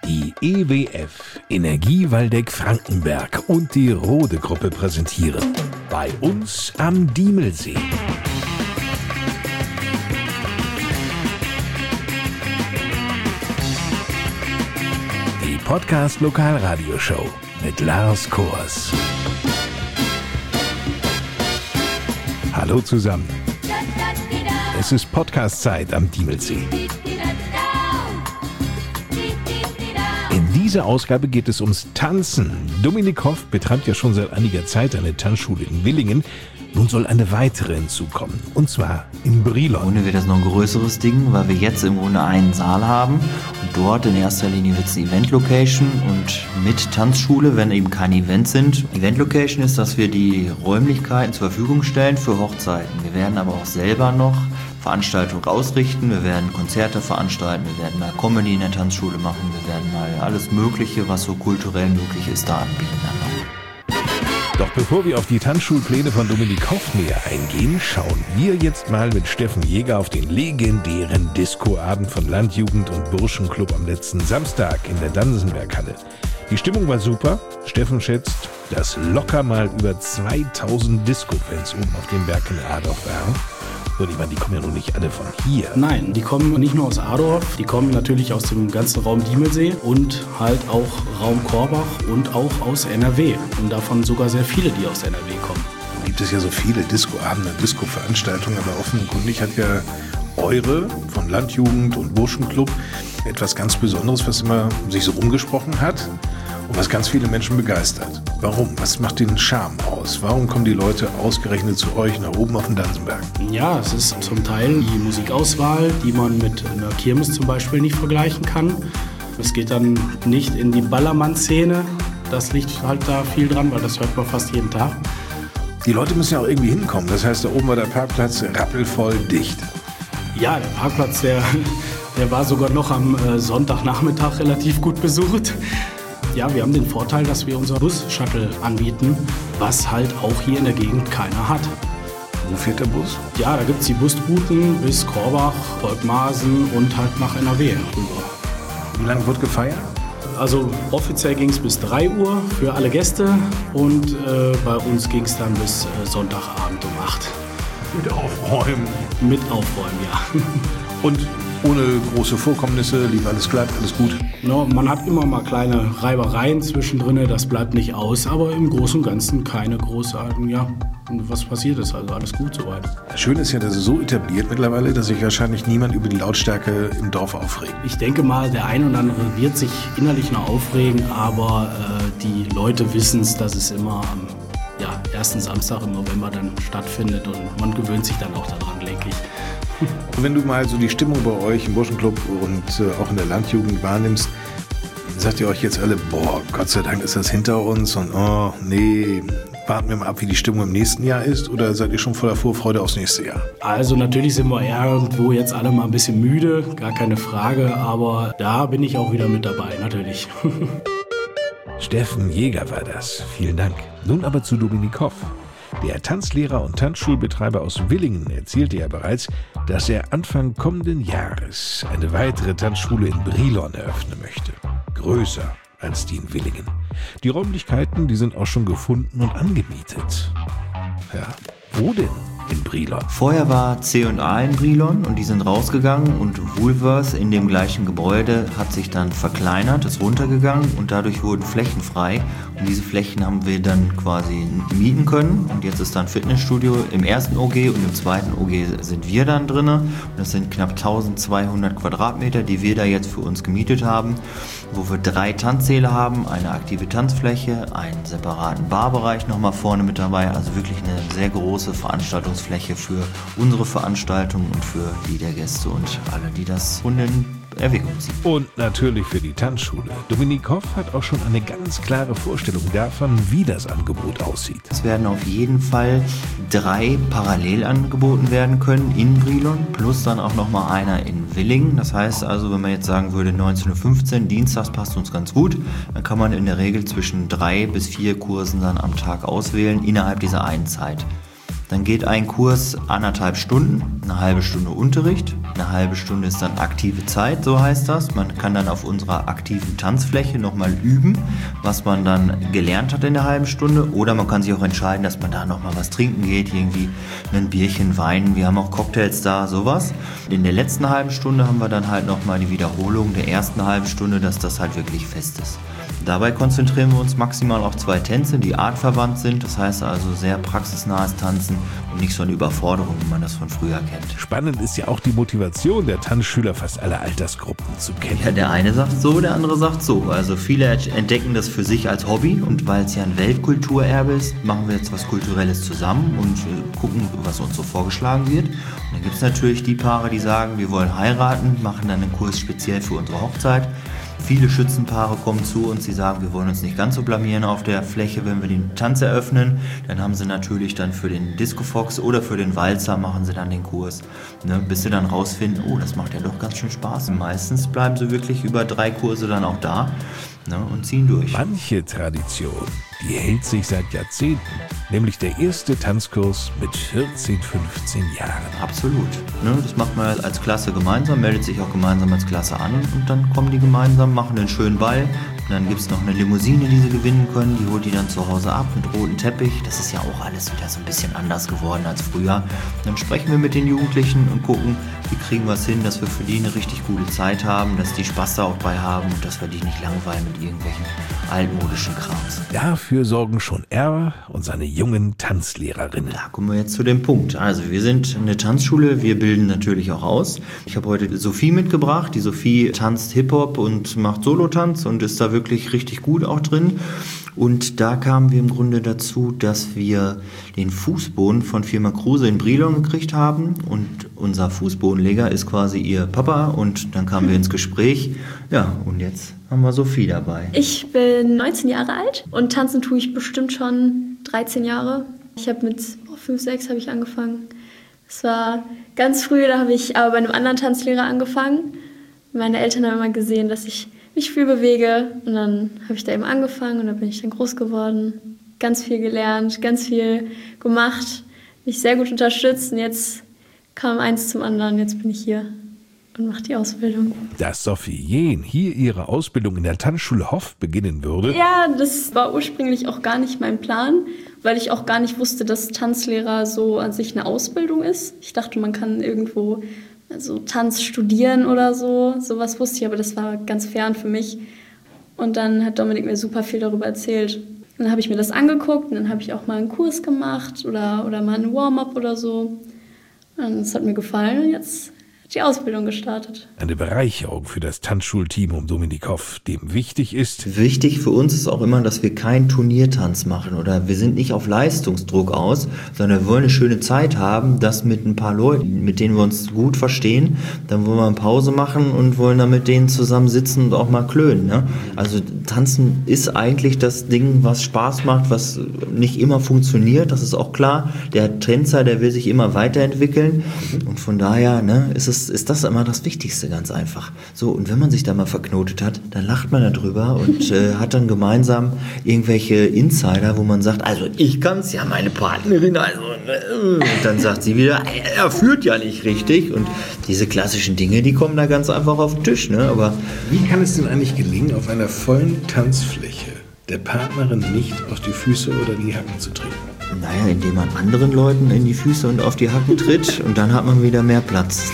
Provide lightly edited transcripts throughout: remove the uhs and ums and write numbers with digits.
Die EWF, Energie Waldeck Frankenberg und die Rode Gruppe präsentieren bei uns am Diemelsee. Die Podcast-Lokalradioshow mit Lars Kors. Hallo zusammen. Es ist Podcast-Zeit am Diemelsee. In dieser Ausgabe geht es ums Tanzen. Dominik Hoff betreibt ja schon seit einiger Zeit eine Tanzschule in Willingen. Nun soll eine weitere hinzukommen, und zwar in Brilon. Ohne wird das noch ein größeres Ding, weil wir jetzt im Grunde einen Saal haben. Und dort in erster Linie wird es eine Event-Location und mit Tanzschule, wenn eben keine Events sind. Event-Location ist, dass wir die Räumlichkeiten zur Verfügung stellen für Hochzeiten. Wir werden aber auch selber noch Veranstaltungen ausrichten, wir werden Konzerte veranstalten, wir werden mal Comedy in der Tanzschule machen, wir werden mal alles Mögliche, was so kulturell möglich ist, da anbieten. Doch bevor wir auf die Tanzschulpläne von Dominik Hoff näher eingehen, schauen wir jetzt mal mit Steffen Jäger auf den legendären Discoabend von Landjugend und Burschenclub am letzten Samstag in der Dansenberghalle. Die Stimmung war super. Steffen schätzt, dass locker mal über 2000 Disco-Fans oben auf dem Berg in Adorf waren. Und ich meine, die kommen ja nun nicht alle von hier. Nein, die kommen nicht nur aus Adorf, die kommen natürlich aus dem ganzen Raum Diemelsee und halt auch Raum Korbach und auch aus NRW. Und davon sogar sehr viele, die aus NRW kommen. Da gibt es ja so viele Discoabende, Disco-Veranstaltungen, aber offenkundig hat ja eure von Landjugend und Burschenclub etwas ganz Besonderes, was immer sich so rumgesprochen hat und was ganz viele Menschen begeistert. Warum? Was macht den Charme aus? Warum kommen die Leute ausgerechnet zu euch nach oben auf den Dansenberg? Ja, es ist zum Teil die Musikauswahl, die man mit einer Kirmes zum Beispiel nicht vergleichen kann. Es geht dann nicht in die Ballermann-Szene. Das liegt halt da viel dran, weil das hört man fast jeden Tag. Die Leute müssen ja auch irgendwie hinkommen. Das heißt, da oben war der Parkplatz rappelvoll dicht. Ja, der Parkplatz, der war sogar noch am Sonntagnachmittag relativ gut besucht. Ja, wir haben den Vorteil, dass wir unser Bus-Shuttle anbieten, was halt auch hier in der Gegend keiner hat. Wo fährt der Bus? Ja, da gibt es die Busrouten bis Korbach, Volkmarsen und halt nach NRW rüber. Wie lange wird gefeiert? Also offiziell ging es bis 3 Uhr für alle Gäste und bei uns ging es dann bis Sonntagabend um 8. Mit Aufräumen? Mit Aufräumen, ja. Und ohne große Vorkommnisse, lief alles glatt, alles gut? No, man hat immer mal kleine Reibereien zwischendrin, das bleibt nicht aus, aber im Großen und Ganzen keine großartigen, ja, was passiert ist, also alles gut soweit. Schön ist ja, dass es so etabliert mittlerweile, dass sich wahrscheinlich niemand über die Lautstärke im Dorf aufregt. Ich denke mal, der ein oder andere wird sich innerlich noch aufregen, aber die Leute wissen es, dass es immer am ersten Samstag im November dann stattfindet und man gewöhnt sich dann auch daran, denke ich. Und wenn du mal so die Stimmung bei euch im Burschenclub und auch in der Landjugend wahrnimmst, sagt ihr euch jetzt alle, boah, Gott sei Dank ist das hinter uns und oh, nee, warten wir mal ab, wie die Stimmung im nächsten Jahr ist, oder seid ihr schon voller Vorfreude aufs nächste Jahr? Also natürlich sind wir irgendwo jetzt alle mal ein bisschen müde, gar keine Frage, aber da bin ich auch wieder mit dabei, natürlich. Steffen Jäger war das. Vielen Dank. Nun aber zu Dominik Hoff. Der Tanzlehrer und Tanzschulbetreiber aus Willingen erzählte ja bereits, dass er Anfang kommenden Jahres eine weitere Tanzschule in Brilon eröffnen möchte. Größer als die in Willingen. Die Räumlichkeiten, die sind auch schon gefunden und angemietet. Ja, wo denn in Brilon? Vorher war C&A in Brilon und die sind rausgegangen und Woolworth in dem gleichen Gebäude hat sich dann verkleinert, ist runtergegangen und dadurch wurden Flächen frei und diese Flächen haben wir dann quasi mieten können und jetzt ist dann Fitnessstudio im ersten OG und im zweiten OG sind wir dann drin und das sind knapp 1200 Quadratmeter, die wir da jetzt für uns gemietet haben, wo wir 3 Tanzsäle haben, eine aktive Tanzfläche, einen separaten Barbereich nochmal vorne mit dabei, also wirklich eine sehr große Veranstaltungsfläche für unsere Veranstaltung und für die der Gäste und alle, die das in Erwägung ziehen. Und natürlich für die Tanzschule. Dominik Hoff hat auch schon eine ganz klare Vorstellung davon, wie das Angebot aussieht. Es werden auf jeden Fall 3 parallel angeboten werden können in Brilon, plus dann auch nochmal einer in Willingen. Das heißt also, wenn man jetzt sagen würde, 19:15 Uhr, dienstags passt uns ganz gut, dann kann man in der Regel zwischen 3 bis 4 Kursen dann am Tag auswählen, innerhalb dieser einen Zeit. Dann geht ein Kurs 1,5 Stunden, eine halbe Stunde Unterricht, eine halbe Stunde ist dann aktive Zeit, so heißt das. Man kann dann auf unserer aktiven Tanzfläche nochmal üben, was man dann gelernt hat in der halben Stunde. Oder man kann sich auch entscheiden, dass man da nochmal was trinken geht, irgendwie ein Bierchen, Wein. Wir haben auch Cocktails da, sowas. In der letzten halben Stunde haben wir dann halt nochmal die Wiederholung der ersten halben Stunde, dass das halt wirklich fest ist. Dabei konzentrieren wir uns maximal auf 2 Tänze, die artverwandt sind. Das heißt also sehr praxisnahes Tanzen und nicht so eine Überforderung, wie man das von früher kennt. Spannend ist ja auch die Motivation der Tanzschüler, fast alle Altersgruppen zu kennen. Ja, der eine sagt so, der andere sagt so. Also viele entdecken das für sich als Hobby und weil es ja ein Weltkulturerbe ist, machen wir jetzt was Kulturelles zusammen und gucken, was uns so vorgeschlagen wird. Und dann gibt es natürlich die Paare, die sagen, wir wollen heiraten, machen dann einen Kurs speziell für unsere Hochzeit. Viele Schützenpaare kommen zu uns, die sagen, wir wollen uns nicht ganz so blamieren auf der Fläche, wenn wir den Tanz eröffnen. Dann haben sie natürlich dann für den Disco Fox oder für den Walzer machen sie dann den Kurs, ne, bis sie dann rausfinden, oh, das macht ja doch ganz schön Spaß. Und meistens bleiben sie wirklich über 3 Kurse dann auch da, ne, und ziehen durch. Manche Tradition, die hält sich seit Jahrzehnten, nämlich der erste Tanzkurs mit 14, 15 Jahren. Absolut. Ne, das macht man als Klasse gemeinsam, meldet sich auch gemeinsam als Klasse an und dann kommen die gemeinsam, machen einen schönen Ball. Und dann gibt es noch eine Limousine, die sie gewinnen können, die holt die dann zu Hause ab mit rotem Teppich. Das ist ja auch alles wieder so ein bisschen anders geworden als früher. Und dann sprechen wir mit den Jugendlichen und gucken, wie kriegen wir es hin, dass wir für die eine richtig gute Zeit haben, dass die Spaß da auch bei haben und dass wir die nicht langweilen mit irgendwelchen altmodischen Krams. Dafür sorgen schon er und seine jungen Tanzlehrerinnen. Da kommen wir jetzt zu dem Punkt. Also wir sind eine Tanzschule, wir bilden natürlich auch aus. Ich habe heute Sophie mitgebracht. Die Sophie tanzt Hip-Hop und macht Solotanz und ist da wirklich richtig gut auch drin. Und da kamen wir im Grunde dazu, dass wir den Fußboden von Firma Kruse in Brilon gekriegt haben und unser Fußbodenleger ist quasi ihr Papa und dann kamen wir ins Gespräch. Ja, und jetzt haben wir Sophie dabei. Ich bin 19 Jahre alt und tanzen tue ich bestimmt schon 13 Jahre. Ich habe mit 5, 6 habe ich angefangen. Es war ganz früh, da habe ich aber bei einem anderen Tanzlehrer angefangen. Meine Eltern haben immer gesehen, dass ich mich viel bewege und dann habe ich da eben angefangen und dann bin ich dann groß geworden. Ganz viel gelernt, ganz viel gemacht, mich sehr gut unterstützt und jetzt kam eins zum anderen, jetzt bin ich hier und mache die Ausbildung. Dass Sophie Jehn hier ihre Ausbildung in der Tanzschule Hoff beginnen würde? Ja, das war ursprünglich auch gar nicht mein Plan, weil ich auch gar nicht wusste, dass Tanzlehrer so an sich eine Ausbildung ist. Ich dachte, man kann irgendwo Tanz studieren oder so. Sowas wusste ich, aber das war ganz fern für mich. Und dann hat Dominik mir super viel darüber erzählt. Und dann habe ich mir das angeguckt und dann habe ich auch mal einen Kurs gemacht oder mal einen Warm-up oder so. Und es hat mir gefallen und jetzt hat die Ausbildung gestartet. Eine Bereicherung für das Tanzschulteam um Dominik Hoff, dem wichtig ist. Wichtig für uns ist auch immer, dass wir keinen Turniertanz machen oder wir sind nicht auf Leistungsdruck aus, sondern wir wollen eine schöne Zeit haben, das mit ein paar Leuten, mit denen wir uns gut verstehen. Dann wollen wir eine Pause machen und wollen dann mit denen zusammen sitzen und auch mal klönen. Ne? Also Tanzen ist eigentlich das Ding, was Spaß macht, was nicht immer funktioniert, das ist auch klar. Der Tänzer, der will sich immer weiterentwickeln und von daher ist das immer das Wichtigste, ganz einfach. So, und wenn man sich da mal verknotet hat, dann lacht man darüber und hat dann gemeinsam irgendwelche Insider, wo man sagt, also ich kann's ja, meine Partnerin, also und dann sagt sie wieder, er führt ja nicht richtig und diese klassischen Dinge, die kommen da ganz einfach auf den Tisch, ne? Aber wie kann es denn eigentlich gelingen, auf einer vollen Tanzfläche der Partnerin nicht auf die Füße oder die Hacken zu treten? Naja, indem man anderen Leuten in die Füße und auf die Hacken tritt und dann hat man wieder mehr Platz.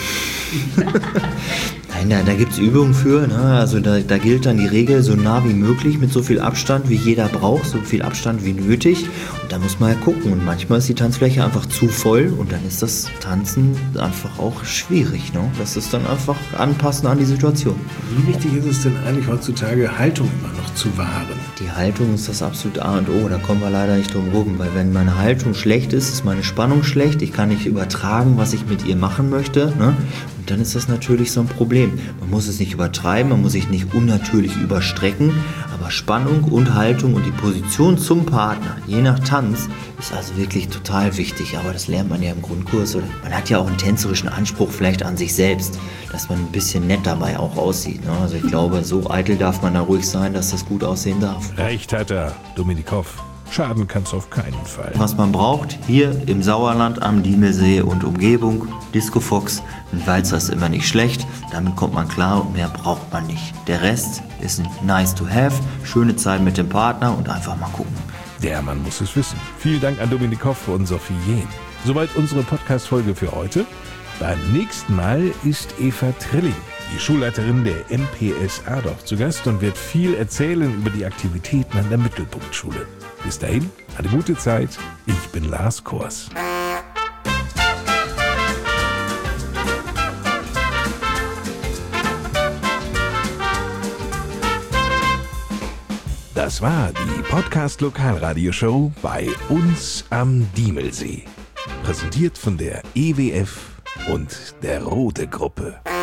Nein, da gibt es Übungen für, ne? Also da gilt dann die Regel, so nah wie möglich, mit so viel Abstand, wie jeder braucht, so viel Abstand wie nötig. Und da muss man ja gucken. Und manchmal ist die Tanzfläche einfach zu voll und dann ist das Tanzen einfach auch schwierig. Ne? Das ist dann einfach anpassen an die Situation. Wie wichtig ist es denn eigentlich heutzutage, Haltung immer noch zu wahren? Die Haltung ist das absolute A und O, da kommen wir leider nicht drum rum, weil wenn meine Haltung schlecht ist, ist meine Spannung schlecht, ich kann nicht übertragen, was ich mit ihr machen möchte, ne? Und dann ist das natürlich so ein Problem. Man muss es nicht übertreiben, man muss sich nicht unnatürlich überstrecken, aber Spannung und Haltung und die Position zum Partner, je nach Tanz, ist also wirklich total wichtig, aber das lernt man ja im Grundkurs, oder? Man hat ja auch einen tänzerischen Anspruch vielleicht an sich selbst, dass man ein bisschen nett dabei auch aussieht, ne? Also ich glaube, so eitel darf man da ruhig sein, dass das gut aussehen darf. Recht hat er, Dominik Hoff. Schaden kann's auf keinen Fall. Was man braucht, hier im Sauerland am Diemelsee und Umgebung, Disco Fox. Ein Walzer ist immer nicht schlecht, damit kommt man klar und mehr braucht man nicht. Der Rest ist ein nice to have, schöne Zeit mit dem Partner und einfach mal gucken. Der Mann muss es wissen. Vielen Dank an Dominik Hoff und Sophie Jehn. Soweit unsere Podcast-Folge für heute. Beim nächsten Mal ist Eva Trilling, die Schulleiterin der MPS Adorf, zu Gast und wird viel erzählen über die Aktivitäten an der Mittelpunktschule. Bis dahin, eine gute Zeit. Ich bin Lars Kors. Das war die Podcast-Lokalradioshow bei uns am Diemelsee. Präsentiert von der EWF und der Rode Gruppe.